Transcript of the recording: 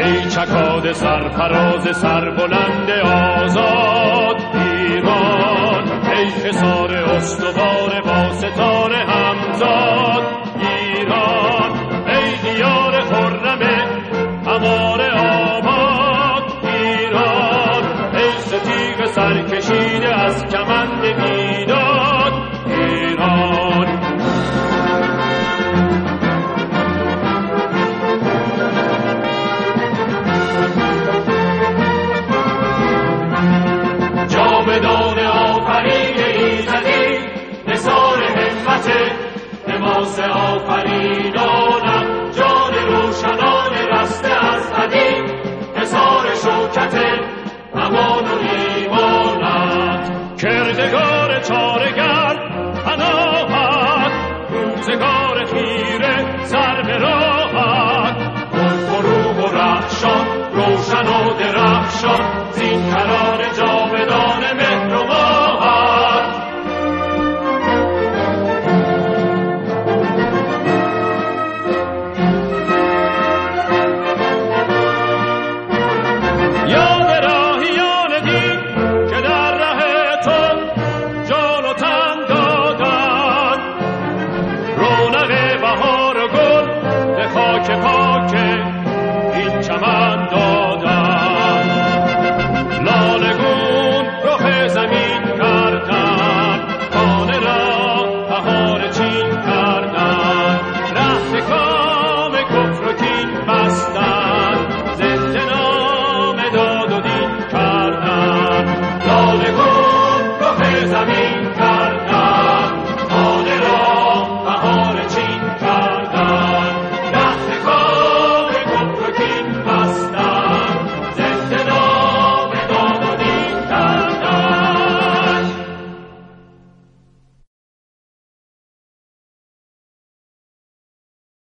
ای چکاد سرفراز سربلند آزاد ایران، ای حصار استوار با ستاره همزاد ایران، ای دیار خرم همار آباد ایران، ای ستیغ سرکشیده از کمند بیداد ایران. جاودان آفرین ایزدی نثار همت حماس آفرینانم، جان روشنان رسته از قدیم حصار شوکت امان و ایمانت. کردگار چارگر پناهت، روزگار خیره سر به راهت، گل فروغ و رخشان روشن و درخشان